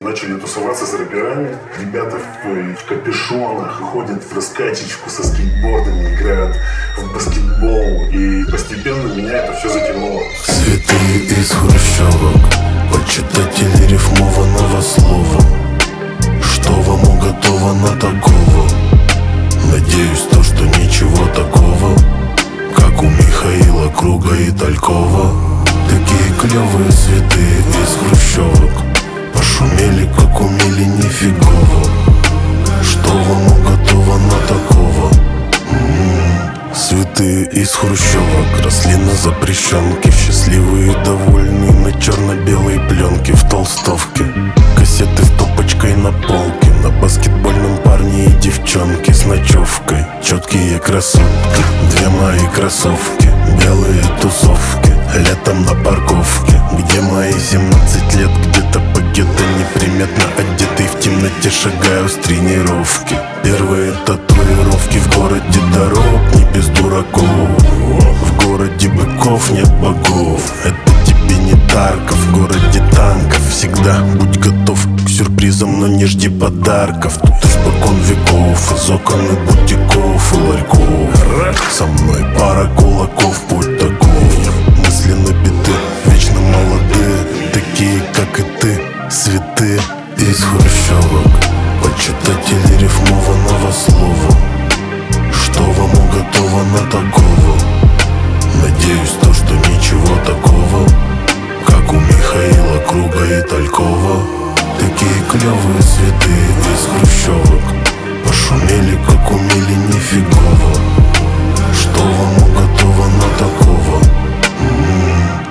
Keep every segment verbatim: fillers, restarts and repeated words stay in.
Начали тусоваться с рэперами. Ребята в, в капюшонах ходят в раскачечку со скейтбордами, играют в баскетбол. И постепенно меня это все затянуло. Цветы из хрущевок, почитатели рифмованного слова. Что вам уготовано такого? Надеюсь, то, что ничего такого, как у Михаила Круга и Талькова. Такие клевые цветы из хрущевок, пошумели, как умели, нифигово. Что вам уготовано такого? М-м-м. Цветы из хрущевок росли на запрещенке, счастливые и довольные на черно-белой пленке в толстовке. Кассеты стопочкой на полке, на баскетбольном парне и девчонке с ночевкой. Четкие красотки, две мои кроссовки, белые тусовки, летом на парковке. Где мои семнадцать лет, где-то по гетто неприметно одетый, в темноте шагаю с тренировки. Первые татуировки в городе дорог, не без дураков. В городе быков нет богов, это тебе не Тарков. В городе танков всегда будь готов к сюрпризам, но не жди подарков. Тут испокон веков, из окон и бутиков и ларьков. Со мной пара кулаков, путь таков. Мысли набиты, вечно молодые, такие как и ты. Цветы из хрущевок, почитатели рифмованного слова. Что вам уготовано такого? Надеюсь, то, что ничего такого, как у Михаила Круга и Талькова. Такие клевые цветы из хрущевок, пошумели, как умели, нифигово. Что вам уготовано такого? М-м-м.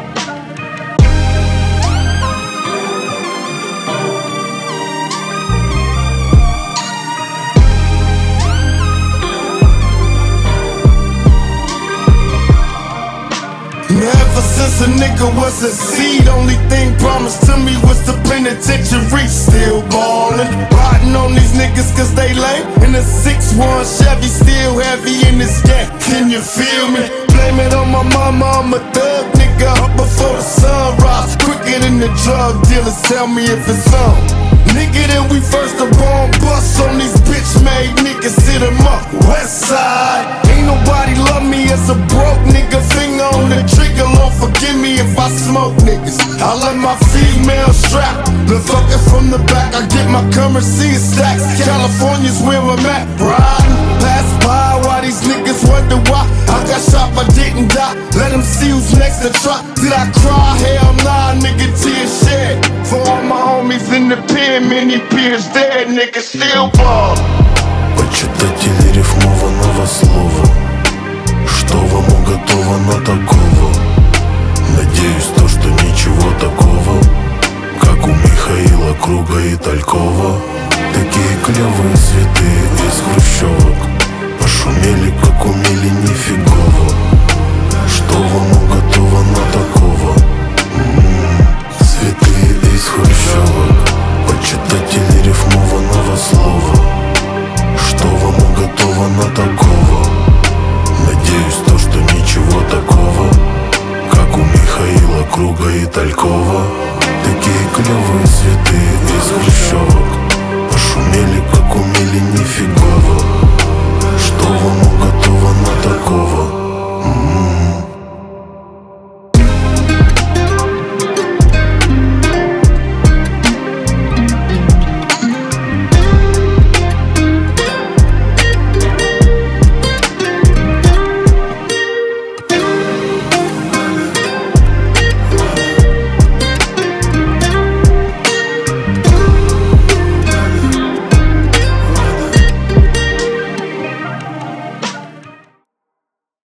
Ever since a nigga was a seed, only thing promised to me was the penitentiary. Still ballin', riding on these niggas cause they lame. In a six one Chevy, still heavy in this gang. Can you feel me? Blame it on my mama, I'm a thug nigga. Up before the sunrise, quicker than the drug dealers. Tell me if it's on. Nigga, then we first the bomb bust on these bitch-made niggas. Hit 'em up, west side. Ain't nobody love me as a broke nigga. Finger on the trigger, Lord forgive me if I smoke niggas. I let my female strap, the fucker from the back. I get my currency in stacks. California's where I'm at, riding. Pass by while these niggas wonder why I got shot but didn't die. Let them see who's next to try. Did I cry? Hell nah, nigga, tears shed. For all my homies in the pen, many peers dead, niggas still ball. Почитатели рифмованного слова. Что вам уготовано такого? Надеюсь, то, что ничего такого, как у Михаила Круга и Талькова. Такие клевые цветы из хрущевок, пошумели, как умели, нифигово. Что вам уготовано такого? М-м-м. Цветы из хрущевок, почитатели рифмованного слова. Что вам уготовано такого? Надеюсь, то, что ничего такого, как у Михаила Круга и Талькова. Такие клевые